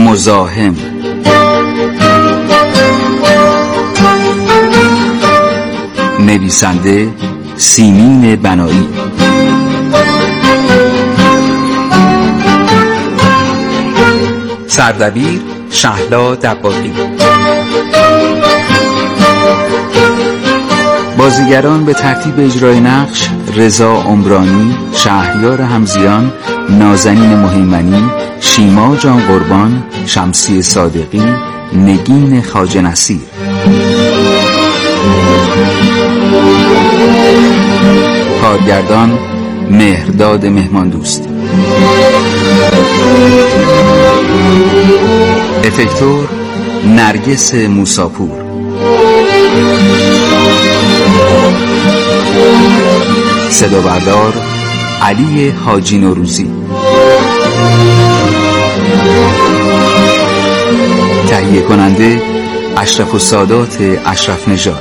مزاحم. نویسنده سیمین بنایی. سردبیر شهلا دباغی. بازیگران به ترتیب اجرای نقش: رضا عمرانی، شهریار همزیان، نازنین مهیمنی، شیما جان قربان، شمسی صادقی، نگین خواجه نصیر. کارگردان مهرداد مهمان دوستی. افکتور نرگس موساپور. صدا بردار علی حاجی نوروزی. تهیه کننده اشرف السادات اشرف نژاد.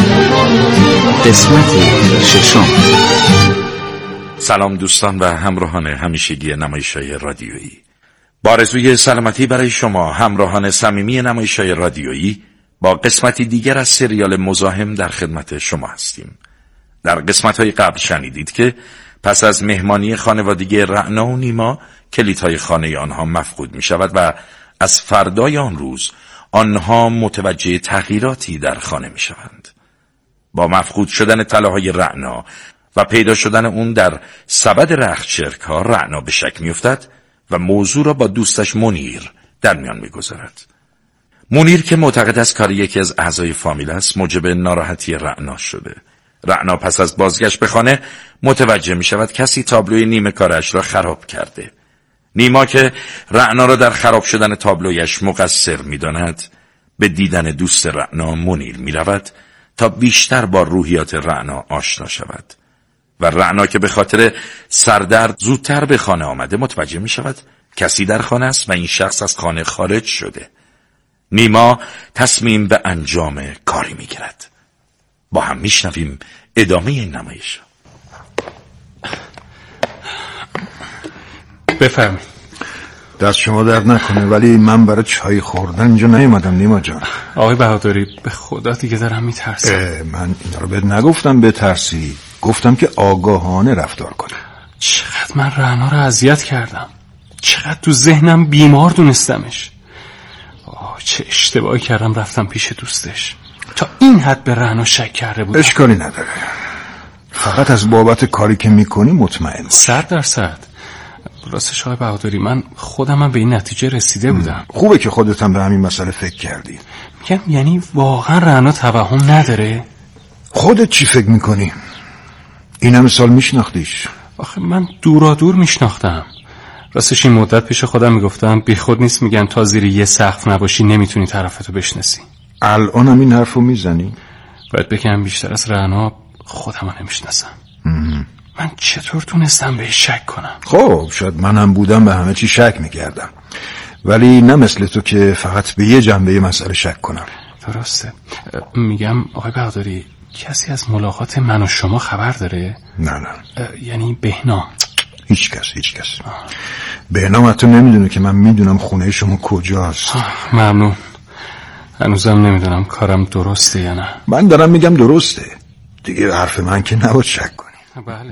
قسمت ششم. سلام دوستان و همراهان همیشگی نمایش‌های رادیویی. با آرزوی سلامتی برای شما همراهان صمیمی نمایش‌های رادیویی با قسمتی دیگر از سریال مزاحم در خدمت شما هستیم. در قسمت‌های قبل شنیدید که پس از مهمانی خانوادگی رعنا و نیما کلیدهای خانه آنها مفقود می‌شود و از فردای آن روز آنها متوجه تغییراتی در خانه می‌شوند. با مفقود شدن طلاهای رعنا و پیدا شدن اون در سبد رختچرک‌ها رعنا به شک می‌افتد و موضوع را با دوستش منیر در میان می‌گذارد. منیر که معتقد است کار یکی از اعضای فامیل است موجب ناراحتی رعنا شده. رعنا پس از بازگشت به خانه متوجه می شود کسی تابلوی نیمه کارش را خراب کرده. نیما که رعنا را در خراب شدن تابلویش مقصر می داند به دیدن دوست رعنا منیر می رود تا بیشتر با روحیات رعنا آشنا شود و رعنا که به خاطر سردرد زودتر به خانه آمده متوجه می شود کسی در خانه است و این شخص از خانه خارج شده. نیما تصمیم به انجام کاری می گیرد. با هم میشنویم ادامه این نمایش. بفرمایید. دست شما درد نکنه، ولی من برای چای خوردن اینجا نیومدم نیما جان. آقای بهادری به خدا دیگه دارم میترسم. من اینا رو بهت نگفتم بترسی، گفتم که آگاهانه رفتار کنی. چقدر من رعنا رو اذیت کردم، چقدر تو ذهنم بیمار دونستمش. چه اشتباهی کردم رفتم پیش دوستش، تا این حد به رعنا شک کرده بود. اشکالی نداره، فقط از بابت کاری که میکنی مطمئن باش. 100%. راستش آقای بهادری من خودم به این نتیجه رسیده بودم. خوبه که خودت هم به همین مسئله فکر کردی. میگم یعنی واقعا رعنا توهم نداره؟ خودت چی فکر میکنی؟ این همه سال میشناختیش؟ آخه من دورا دور میشناختم. راستش این مدت پیش خودم میگفتم بی خود نیست میگن تا زیر یه سقف نباشی نمیتونی طرفتو بشناسی. الان هم این حرفو میزنی؟ باید بگم بیشتر از رعنا خودمو نمیشناسم. من چطور تونستم بهش شک کنم؟ خب شاید منم بودم به همه چی شک میکردم، ولی نه مثل تو که فقط به یه جنبه مسئله شک کنم. درسته. میگم آقای بهادری کسی از ملاقات من و شما خبر داره؟ نه. یعنی بهنام؟ هیچ کس. بهنام حتی نمیدونه که من میدونم خونه شما کجاست. ممنون. هنوزم نمیدونم کارم درسته یا نه. من دارم میگم درسته دیگه، حرف من که نباید شک کنی. بله.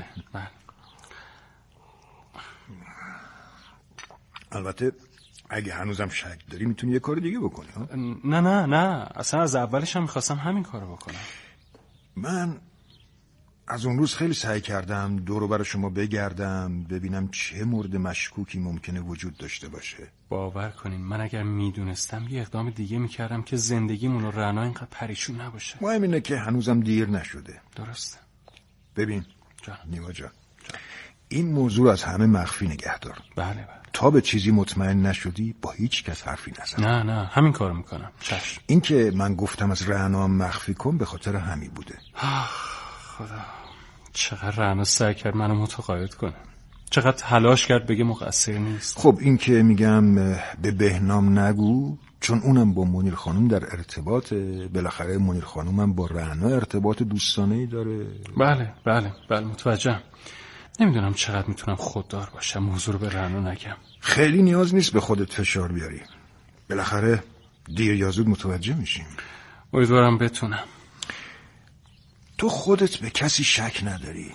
البته اگه هنوزم شک داری میتونی یه کار دیگه بکنی. نه اصلا از اولش هم میخواستم همین کارو بکنم. من از اون روز خیلی سعی کردم دور و بر شما بگردم ببینم چه مورد مشکوکی ممکنه وجود داشته باشه. باور کنین من اگر میدونستم یه اقدام دیگه میکردم که زندگیمون و رعنا اینقدر پریشون نباشه. مهم اینه که هنوزم دیر نشده. درسته. ببین نیما جان، این موضوع از همه مخفی نگه دار. بله. تا به چیزی مطمئن نشدی با هیچ کس حرفی نزن. نه همین کارو میکنم. چشم. این که من گفتم از رعنا مخفی کن به خاطر همین بوده. خدا چقدر رعنا سعی کرد منو متقاعد کنه، چقدر تلاش کرد بگه مقصر نیست. خب این که میگم به بهنام نگو، چون اونم با منیر خانم در ارتباط، بالاخره منیر خانم هم با رعنا ارتباط دوستانه‌ای داره. بله متوجهم. نمیدونم چقدر میتونم خوددار باشم موضوع رو به رعنا نگم. خیلی نیاز نیست به خودت فشار بیاری. بالاخره دیر یا زود متوجه میشیم. امیدوارم بتونم. تو خودت به کسی شک نداری؟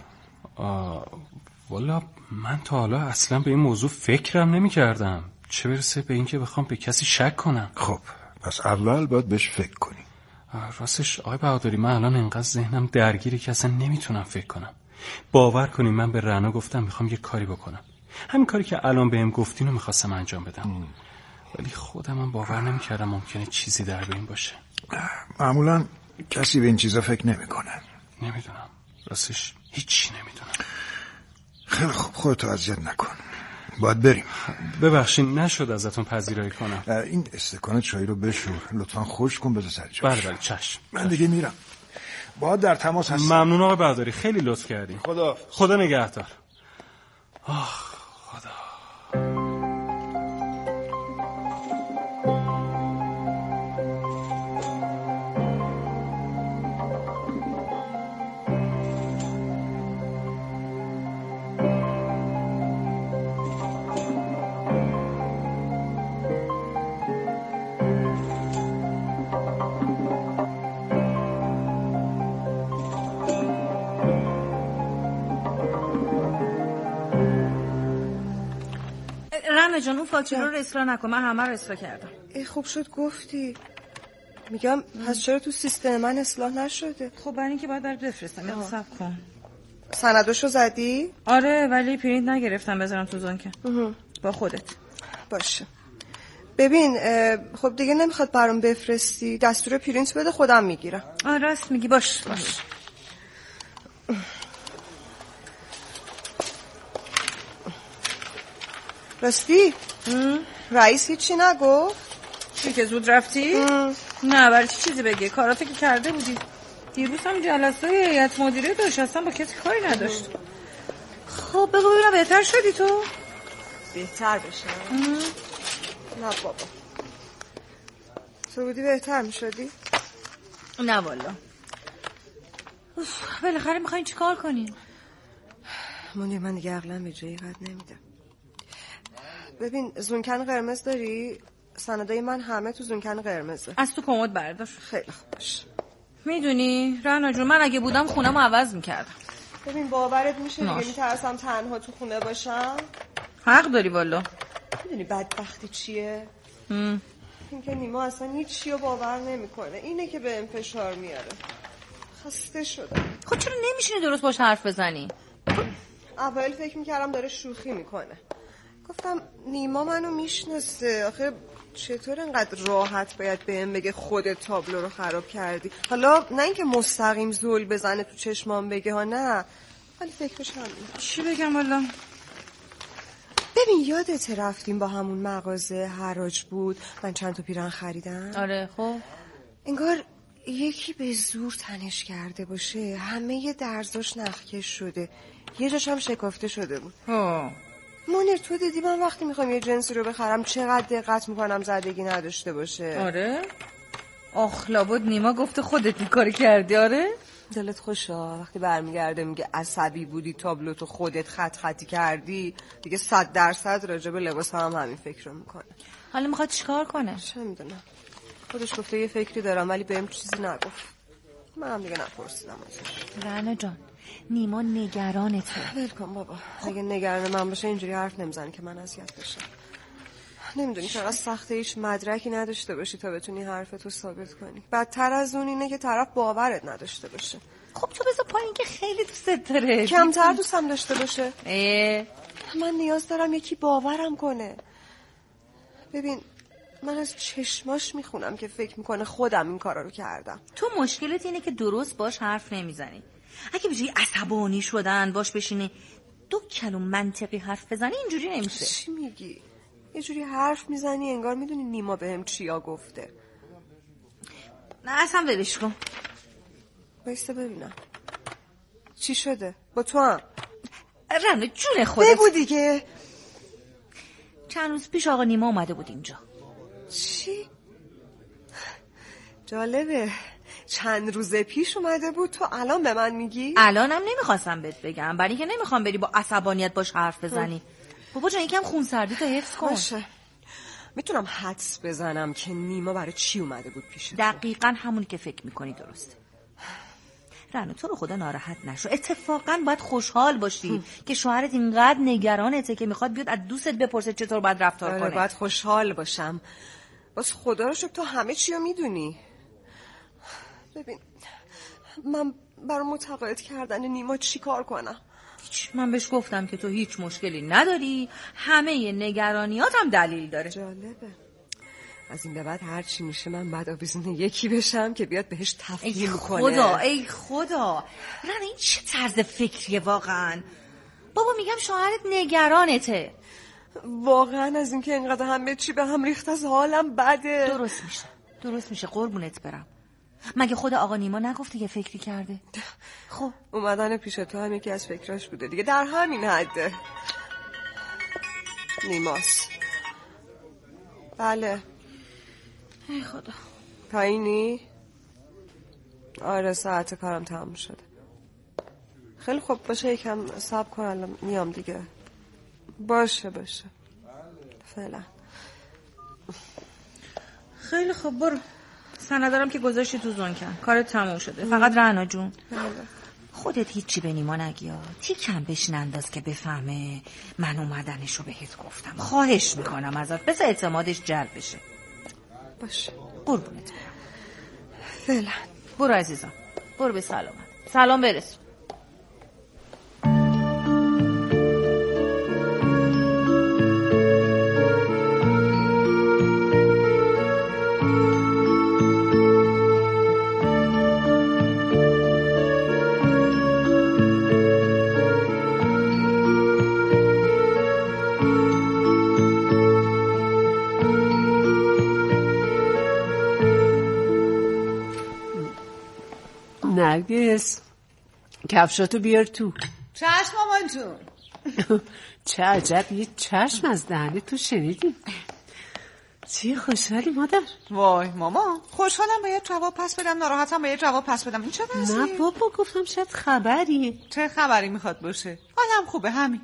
والا من تا حالا اصلا به این موضوع فکرم نمی کردم، چه برسه به این که بخوام به کسی شک کنم. خب پس اول باید بهش فکر کنی. راستش آقای بهادری من الان انقدر ذهنم درگیره که اصلا نمیتونم فکر کنم. باور کنیم من به رنا گفتم میخوام یه کاری بکنم، همین کاری که الان بهم گفتین رو میخواستم انجام بدم. ولی خودم باور نمیکردم ممکنه چیزی در بین باشه. معمولا کسی به این چیزا فکر نمیکنه. نمیدونم، راستش هیچی نمیدونم. خیلی خوب، خودتو اذیت نکن، باید بریم. ببخشید نشد ازتون پذیرایی کنم. این استکان چای رو بشور، لطفا خوش کن بذار سر جاش. بله چشم. من دیگه میرم، باید در تماس هستم. ممنون آقای بهادری، خیلی لطف کردین. خدا نگهدار. خدا. رنا جان اون فاکتور رو اصلاح نکن، من همه رو اصلاح کردم. خوب شد گفتی. میگم پس چرا تو سیستم من اصلاح نشده؟ خب برای اینکه باید بفرستم. یه صبر کن. سنداشو زدی؟ آره ولی پرینت نگرفتم بذارم تو زنکه. با خودت باشه. ببین خب دیگه نمیخواد برام بفرستی، دستور پرینت بده خودم میگیرم. راست میگی. باش. راستی؟ رئیس هیچی نگفت؟ چی که زود رفتی؟ نه برای چیزی بگه، کاراتو که کرده بودی. دیروز هم جلسه هیئت مدیره داشت، اصلا با کسی کاری نداشت. خب بگو ببینم بهتر شدی تو؟ بهتر بشه؟ نه بابا، تو بودی بهتر میشدی؟ نه والا. بالاخره میخواین چی کار کنین؟ من دیگه عقلم به جایی قد نمیدم. ببین زونکن قرمز داری؟ سندای من همه تو زونکن قرمزه. از تو کمد بردار. خیلی خوب باشه. میدونی رنا جون من اگه بودم خونه‌مو عوض میکردم. ببین باورت میشه دیگه میترسم تنها تو خونه باشم؟ حق داری والا. میدونی بدبختی چیه؟ اینکه نیما اصلا هیچی رو باور نمیکنه، اینه که به فشار میاره. خسته شدم. خب چرا نمیشینی درست باش حرف بزنی؟ اول فکر میکردم داره شوخی میکنه، گفتم نیما منو میشناسه، آخه چطور انقدر راحت باید بهم بگه خودت تابلو رو خراب کردی؟ حالا نه اینکه مستقیم زل بزنه تو چشمام بگه ها، نه، ولی فکرش همینه. چی بگم والا؟ ببین یادت رفتیم با همون مغازه حراج بود، من چند تا پیرن خریدم. آره خب انگار یکی به زور تنش کرده باشه، همه درزاش نخکش شده، یه جاش هم شکافته شده بود. منیر تو دیدی من وقتی میخوام یه جنسی رو بخرم چقدر دقت میکنم زدگی نداشته باشه. آره؟ آخ لابد نیما گفته خودت این کار کردی. آره؟ دلت خوشه وقتی برمیگرده میگه عصبی بودی تابلو تو خودت خطی کردی، دیگه 100% راجع به لباس هم همین فکر رو میکنه. حالا میخواد چیکار کنه؟ چه میدونم، خودش گفته یه فکری دارم ولی بهم چیزی نگفت، من دیگه نپرسیدم ازش. رنا جان نیما نگرانته. ول کن بابا، اگه نگران من باشه اینجوری حرف نمیزنه که من اذیت بشم. نمیدونی چقدر سخته هیچ مدرکی نداشته باشی تا بتونی حرفتو ثابت کنی. بدتر از اون اینه که طرف باورت نداشته باشه. خب تو بذار پایین که خیلی دوست داره. کمتر دوستم داشته باشه. من نیاز دارم یکی باورم کنه. ببین من از چشماش میخونم که فکر میکنه خودم این کارا رو کردم. تو مشکلت اینه که درست باش حرف نمیزنی. اگه بجایی عصبانی شدن باش بشینی 2 کلمه منطقی حرف بزنی اینجوری نمیشه. چی میگی؟ یه جوری حرف میزنی انگار میدونی نیما بهم چیا گفته. نه اصلا ولش کن. بایسته ببینم چی شده با تو هم. رنا جون خودت بگو دیگه. چند روز پیش آقا نیما اومده بود اینجا. چی؟ جالبه، چند روز پیش اومده بود تو الان به من میگی؟ الانم نمیخواستم بهت بگم برای اینکه نمیخوام بری با عصبانیت باش حرف بزنی. بابا جان یکم خونسردی تو حفظ کن. باشه میتونم حدس بزنم که نیما برای چی اومده بود پیش؟ دقیقاً همونی که فکر میکنی درسته. رنا تو رو خدا ناراحت نشو، اتفاقاً باید خوشحال باشی که شوهرت اینقدر نگرانته که میخواد بیاد از دوستت بپرسه چطور باید رفتار کنه. باید خوشحال باشم. باز خدا رو شکر تو همه چی رو میدونی. ببین من برای متقاعد کردن نیما چی کار کنم؟ من بهش گفتم که تو هیچ مشکلی نداری، همه نگرانیات هم دلیل داره. جالبه. از این به بعد هر چی میشه من بعد آویزون یکی بشم که بیاد بهش تفهیم کنه. ای خدا رنا این چه طرز فکریه واقعا؟ بابا میگم شوهرت نگرانته. واقعا از اینکه اینقدر همه چی به هم ریخت از حالم بده. درست میشه قربونت برم. مگه خود آقا نیما نگفته یه فکری کرده؟ خب اومدن پیش تو هم یکی از فکراش بوده دیگه، در همین حده. نیماس. بله. ای خدا. پایینی؟ آره ساعت کارم تمام شده. خیلی خوب باشه یکم صبر کن الان میام دیگه. باشه فعلا. خیلی خوب برو. سندارم که گذاشتی تو زنکن، کارت تموم شده. فقط رنا جون خودت هیچی به نیما نگی، تیکم بهش ننداز که بفهمه من اومدنشو بهت گفتم. خواهش میکنم ازت، بذار اعتمادش جلب بشه. باشه قربونت برم. فعلا برو عزیزم، برو به سلامت. سلام برس. نرگس کفشاتو بیار تو. چشم مامان جون. چه عجب یه چشم از دهنه تو شنیدیم. چی خوشحالی مادر؟ وای ماما خوشحالم باید جواب پس بدم، ناراحتم باید جواب پس بدم. این چه وضعی؟ نه بابا گفتم شاید خبری. چه خبری میخواد باشه؟ حالم خوبه همین.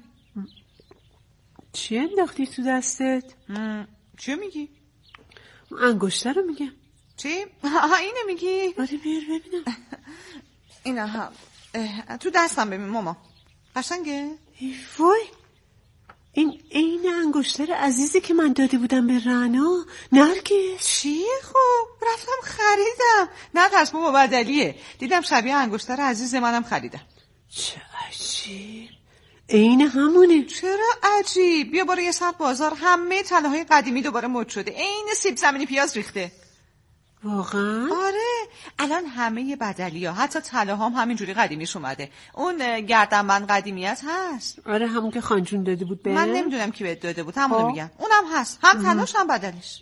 چی انداختی تو دستت؟ چی میگی؟ انگشتر رو میگم. چی؟ اینه میگی؟ آره بیار ببینم. اینا هم تو دستم ببین ماما. قشنگه؟ وای این عین انگشتر عزیزی که من داده بودم به رنا. نرگس چی؟ خب رفتم خریدم. نه ترس بابا بدلیه. دیدم شبیه انگشتر عزیز منم خریدم. چه عجیب، عین همونه. چرا عجیب؟ بیا برو یه ساعت بازار، همه طلاهای قدیمی دوباره مد شده، عین سیب زمینی پیاز ریخته. واقعا؟ آره الان همه بدلی‌ها حتی طلاهام همینجوری قدیمیش اومده. اون گردنبند قدیمیت هست. آره همون که خانجون داده بود به من نمیدونم کی بهت داده بود، همونو میگم. اونم هست، هم طلاش هم بدلیش.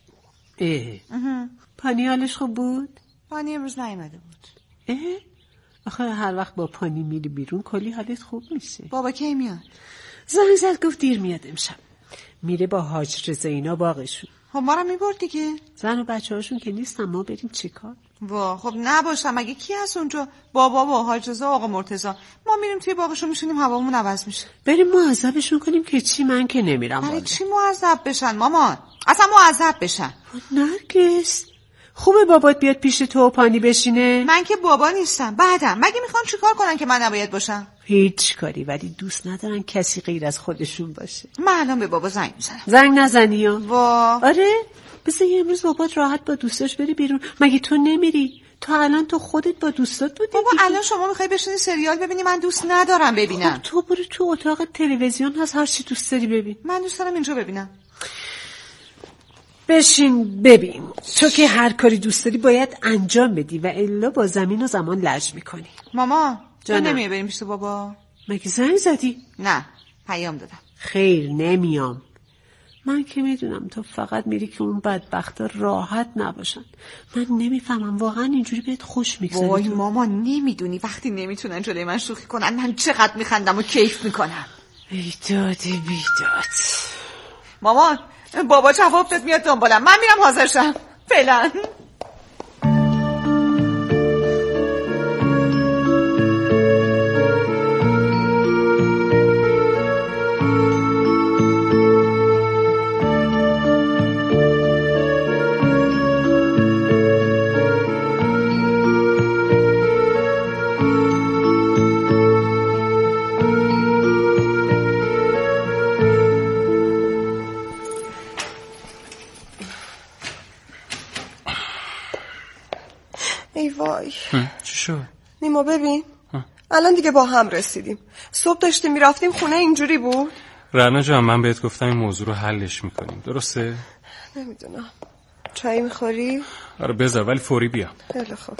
پانی حالش خوب بود؟ پانی امروز نیومده بود. آخه هر وقت با پانی میری بیرون کلی حالت خوب میشه. بابا کی میاد؟ زنگ زد گفت دیر میاد امشب. میره با حاج رضا اینا باغشون. خب ما رو میبرد دیگه. زن و بچه هاشون که نیستن، ما بریم چیکار؟ وا خب نباشم، مگه کی هست اونجا؟ بابا و حاج رضا آقا مرتضی. ما میریم توی باغشون میشونیم هوامون عوض میشه. بریم معذبشون کنیم که چی؟ من که نمیرم. برای چی معذب بشن مامان؟ اصلا معذب بشن. نرگس خوبه بابات بیاد پیش تو و پانی بشینه؟ من که بابا نیستم. بعدم مگه میخوان چیکار کنن که من نباید باشم؟ هیچ کاری، ولی دوست ندارن کسی غیر از خودشون باشه. من الان به بابا زنگ میزنم. زنگ نزنی ها. وا آره بذار امروز بابات راحت با دوستاش بری بیرون. مگه تو نمیری؟ تا الان تو خودت با دوستات بودی. بابا الان شما میخوای بشینی سریال ببینی؟ من دوست ندارم ببینم. خب تو برو تو اتاق تلویزیون هست، هر چی دوست داری ببین. من دوست دارم اینجا ببینم. بشین ببین. تو که هر کاری دوست داری باید انجام بدی و الا با زمین و زمان لج میکنی. ماما تو جانم. نمیای بریم پیش بابا؟ مگه زنگ زدی؟ نه پیام دادم. خیر نمیام. من که میدونم تو فقط میری که اون بدبختا راحت نباشن. من نمیفهمم واقعا اینجوری بهت خوش میگذره. وای ماما نمیدونی وقتی نمیتونن جلوی من شوخی کنن من چقدر میخندم و کیف میکنم. بیداد بیداد. مامان بابا جواب داد میاد دنبالم، من میرم حاضر شم فعلا. وای چی شد؟ نیما ببین الان دیگه با هم رسیدیم. صبح داشتیم میرفتیم خونه اینجوری بود. رنا جان من بهت گفتم این موضوع رو حلش میکنیم، درسته؟ نمیدونم. چای میخوری؟ آره بذار ولی فوری بیا. خیلی خوب.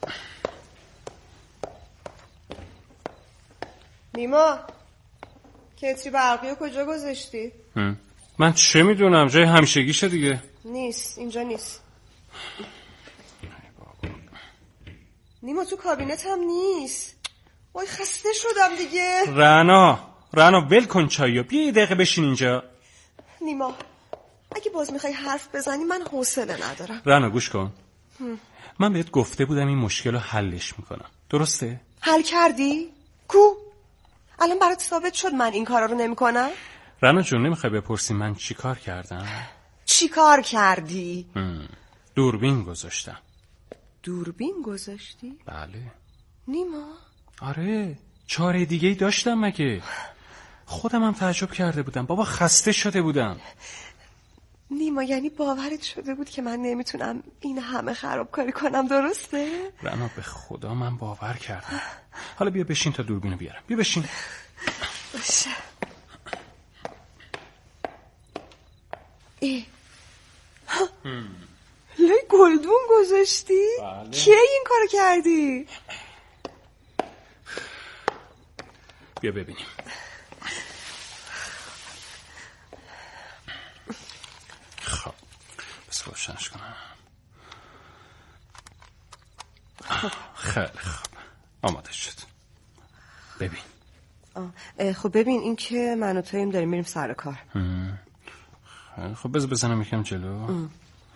نیما کتری برقی رو کجا گذاشتی؟ من چه میدونم، جای همیشگیشه دیگه. نیست، اینجا نیست. نیما تو کابینت هم نیست. وای خسته شدم دیگه. رنا ول کن چایو، بیا یه دقیقه بشین اینجا. نیما اگه باز میخوای حرف بزنی من حوصله ندارم. رنا گوش کن. من بهت گفته بودم این مشکل رو حلش میکنم، درسته؟ حل کردی؟ کو؟ الان برات ثابت شد من این کارا رو نمیکنم؟ رنا جون نمیخوای بپرسی من چی کار کردم؟ چی کار کردی؟ دوربین گذاشتم. دوربین گذاشتی؟ بله. نیما؟ آره، چاره دیگه ای داشتم مگه؟ خودم هم تعجب کرده بودم بابا، خسته شده بودم. نیما یعنی باورت شده بود که من نمیتونم این همه خرابکاری کنم، درسته؟ رنا به خدا من باور کردم. حالا بیا بشین تا دوربینو بیارم. بیا بشین. باشه. لای گلدون گذاشتی؟ بله. کی این کارو کردی؟ بیا ببینیم. خب بس روشنش کنم. خیلی خوب آماده شد. ببین. خب ببین این که من و تویم داریم میریم سر کار. خب بزنم یکم جلو.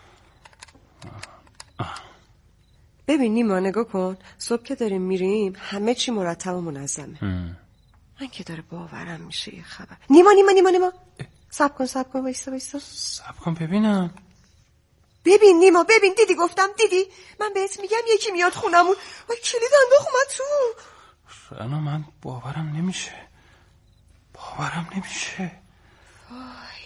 ببین نیما نگاه کن، صبح که داریم میریم همه چی مرتب و منظمه. من که داره باورم میشه یه خبر. نیما صبر کن وایسا صبر کن ببینم. ببین نیما ببین، دیدی گفتم دیدی؟ من بهت میگم یکی میاد خونمون. وای کلید انداخت اومد تو. رنا من باورم نمیشه. وای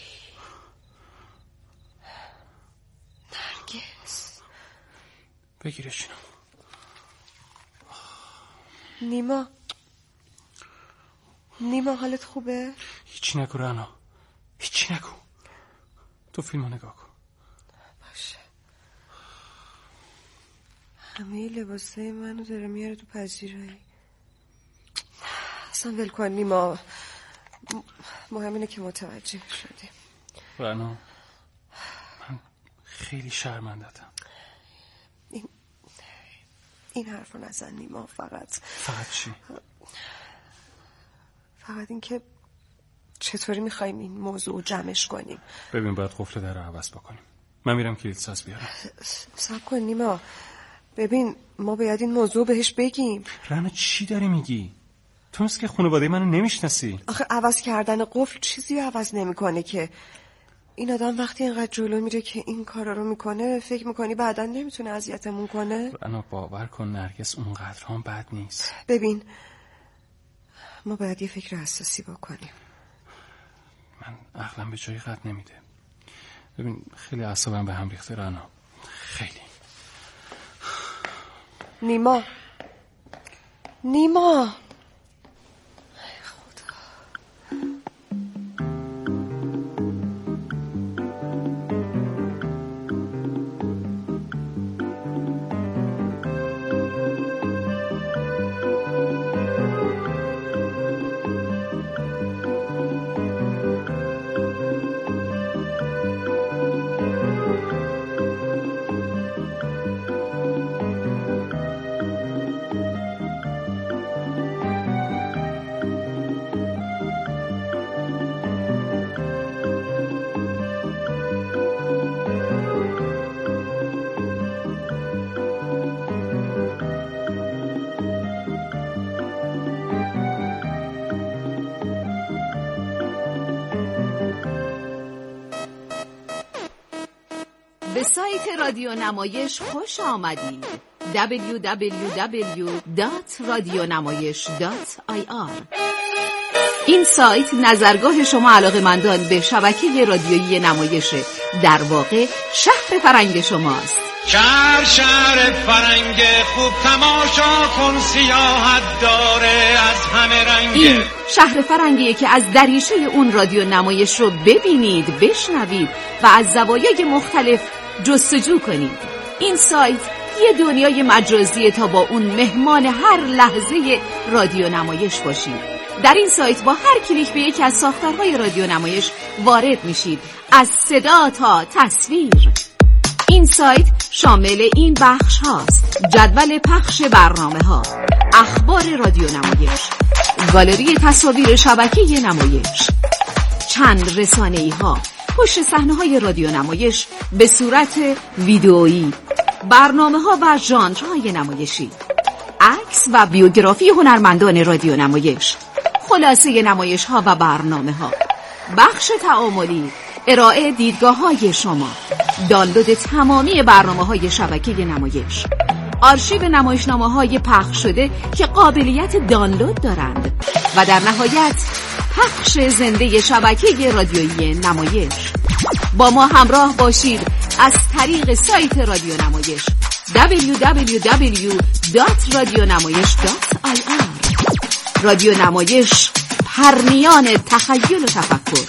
نرگس بگیرش. نیما حالت خوبه؟ هیچی نگو رنا، هیچی نگو. تو فیلمو نگاه کن. باشه. همه لباسای منو داره میاره تو پذیرایی. اصلا ول کن نیما، مهم اینه که متوجه شدیم. رنا من خیلی شرمنده‌ام. این حرف رو نزن نیما. فقط چی؟ فقط این که چطوری میخوایم این موضوع جمعش کنیم. ببین باید قفل در رو عوض بکنیم. من میرم کلیدساز بیارم. صبر کن نیما، ببین ما باید این موضوع بهش بگیم. رنا چی داری میگی؟ تو مثل که خانواده منو نمیشناسی. آخه عوض کردن قفل چیزی عوض نمیکنه که. این آدم وقتی اینقدر جلو میره که این کارا رو میکنه فکر میکنی بعداً نمیتونه اذیتمون کنه؟ رنا باور کن نرگس اونقدر هم بد نیست. ببین ما باید یه فکر اساسی بکنیم. من عقلم به جای قد نمیده. ببین خیلی اعصابم به هم ریخته رنا، خیلی. نیما به سایت رادیو نمایش خوش آمدید. www.radionamayish.ir این سایت نظرگاه شما علاقه‌مندان به شبکه رادیویی نمایش در واقع شهر فرنگ شماست. شهر فرنگ خوب تماشا کن، سیاحت داره از همه رنگ. این شهر فرنگیه که از دریچه اون رادیو نمایش رو ببینید، بشنوید و از زوایای مختلف جستجو کنید. این سایت یه دنیای مجازیه تا با اون مهمان هر لحظه رادیو نمایش باشید. در این سایت با هر کلیک به یکی از ساختارهای رادیو نمایش وارد میشید، از صدا تا تصویر. این سایت شامل این بخش هاست: جدول پخش برنامه ها، اخبار رادیو نمایش، گالری تصاویر شبکه نمایش، چند رسانه‌ای ها، پشت صحنه های رادیو نمایش به صورت ویدئویی، برنامه ها و ژانرهای نمایشی، عکس و بیوگرافی هنرمندان رادیو نمایش، خلاصه نمایش ها و برنامه ها، بخش تعاملی، ارائه دیدگاه های شما، دانلود تمامی برنامه های شبکه نمایش، آرشیو نمایشنامه های پخش شده که قابلیت دانلود دارند و در نهایت پخش زنده شبکه رادیویی نمایش. با ما همراه باشید از طریق سایت رادیو نمایش www.radionamayish.ir. رادیو نمایش، پرنیان تخیل و تفکر.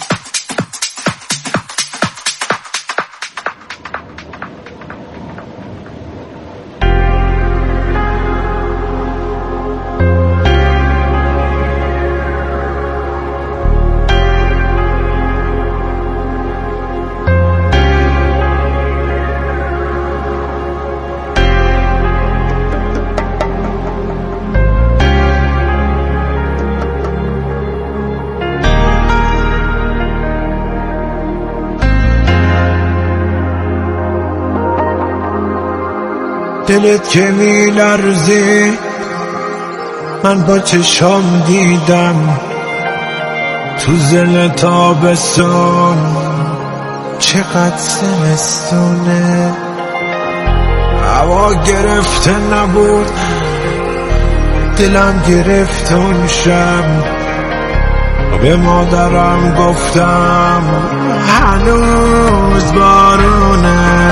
دلت که می لرزی من با چشام دیدم، تو زل تابستون چقدر زمستونه، هوا گرفته نبود دلم گرفت اون شب، به مادرم گفتم هنوز بارونه،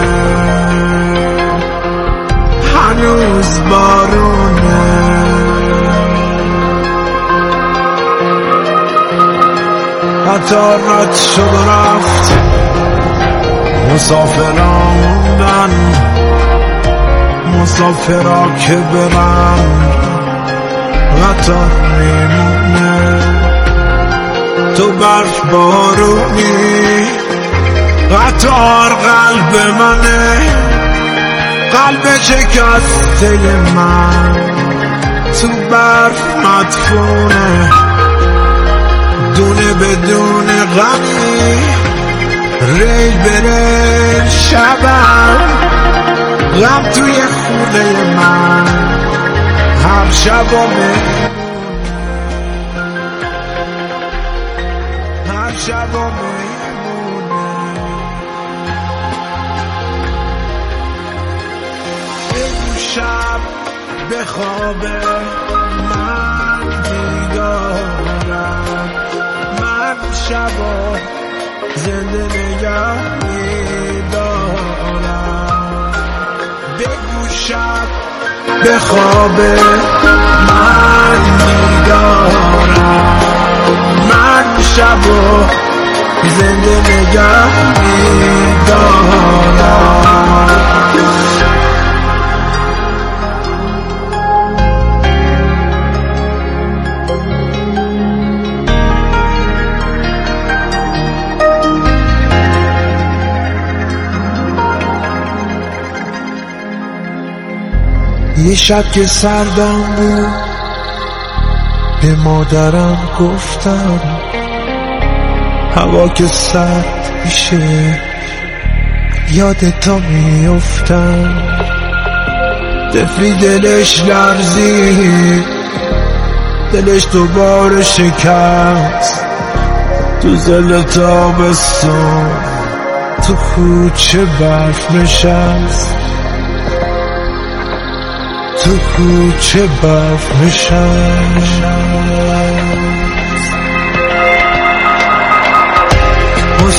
هنوز بارونه. قطار رد شد و رفت، مسافران موندن، مسافرا که برن قطار میمونه. تو برف بارونی، قطار قلب منه، قلب شکسته من تو برف مدفونه، دونه بدون غمی ریل بره شبم، غم توی خونه من هر شب و میمونه، هر شب و میمونه. بگو شب به خوابه من بیدارم، من شبا زنده نگه میدارم. بگو شب به خوابه من بیدارم، من شبا زنده نگه میدارم. یه شب که سردم بود به مادرم گفتم هوا که سرد میشه یادتا میافتم. طفلی دلش لرزید، دلش دوباره شکست، تو زل تابستون تو کوچه برف نشست، تو کوچه برف نشست.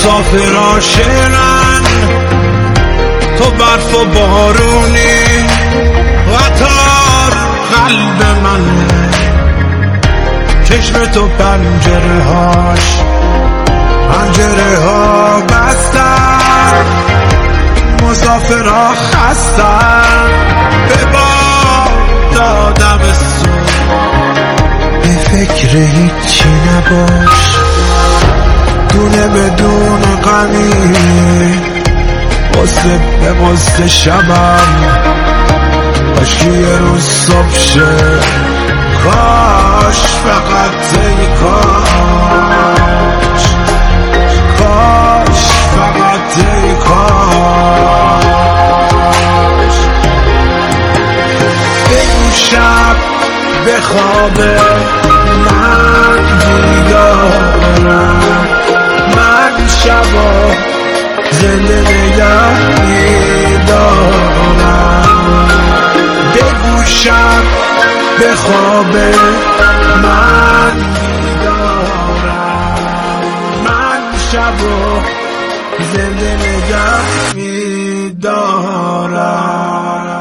مسافرها شعرن، تو برف و بارونی، قطار قلب منه، چشم تو پنجره ها بستن، مسافرها خستن، به باد آدم به فکر هیچی نباش، دونه بدون غمی، قصه به قصه شبم، کاش یه روز صبح شه، کاش فقط ای کاش، کاش فقط ای کاش. بگو شب به خوابه من بیدارم، من شبا زنده نگه میدارم. بگو شب به خوابه من بیدارم، من شبا زنده نگه میدارم.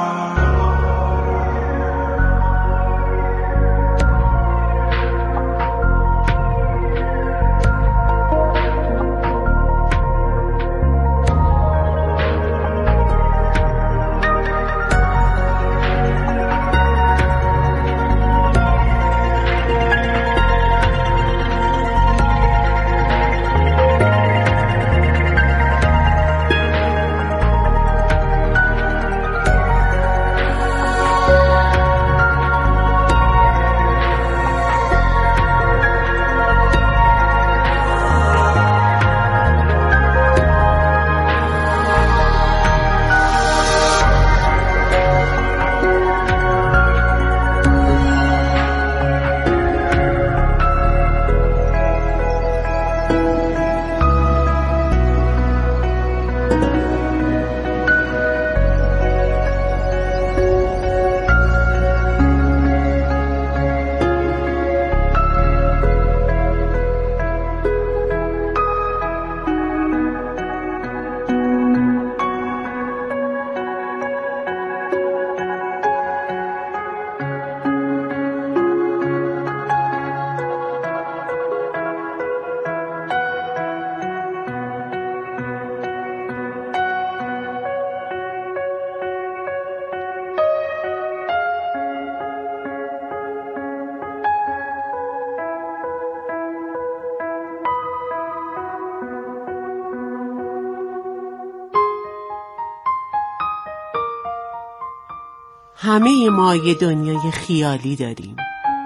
همه ما یه دنیای خیالی داریم.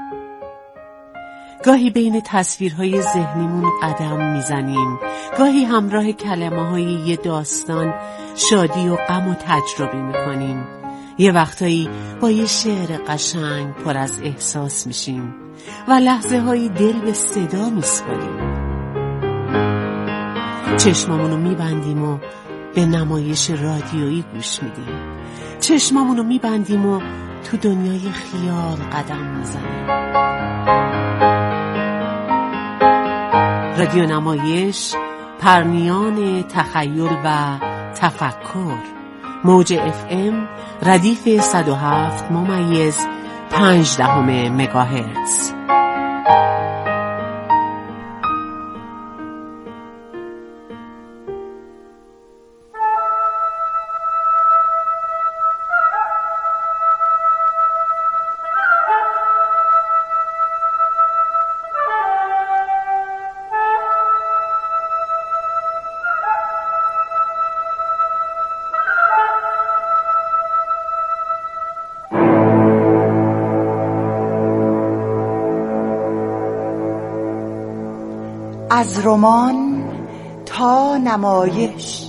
گاهی بین تصویرهای ذهنیمون قدم میزنیم، گاهی همراه کلمه‌های یه داستان شادی و غم و تجربه میکنیم، یه وقتایی با یه شعر قشنگ پر از احساس میشیم و لحظه هایی دل به صدا میسپاریم. چشمامونو میبندیم و به نمایش رادیویی گوش میدیم، چشمامونو میبندیم و تو دنیای خیال قدم میزنیم. رادیو نمایش، پرنیان تخیل و تفکر، موج FM ردیف 107.5 مگاهرتز. از رمان تا نمایش،